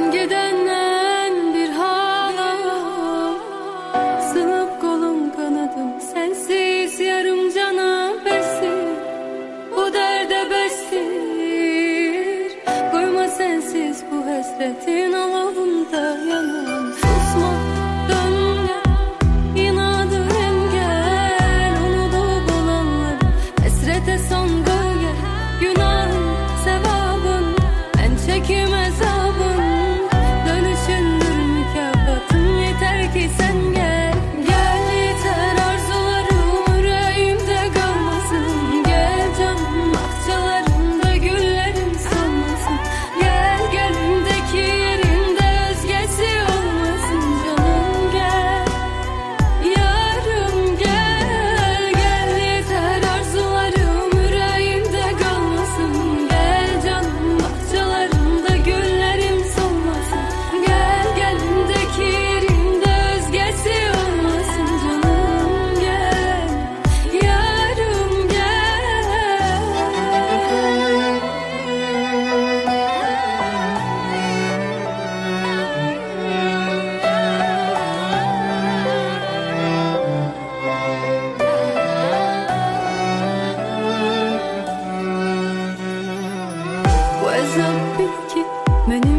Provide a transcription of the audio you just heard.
Gidenden bir halam, sığıp kolum kanadım, sensiz yarım cana bestir. Bu derde bestir, koyma sensiz bu hasretin alavında yanım. Susma, dön gel, inadın engel, unutup olanları hasrete son gölge. Günahın, sevabın, ben çekim hesabın, dönüşündür mükafatın, yeter ki sen gel. Gel yeter, arzularım yüreğimde kalmasın. Gel canım, bahçelerinde güllerim solmasın. Gel gönlümdeki yerinde özgesi olmasın. Canım gel, yarım gel. Gel yeter, arzularım yüreğimde kalmasın. Gel canım, bahçelerinde güllerim solmasın. Gel gönlümdeki yerinde özgesi olmasın. Canım gel, yarım gel. Bu azap bil ki benim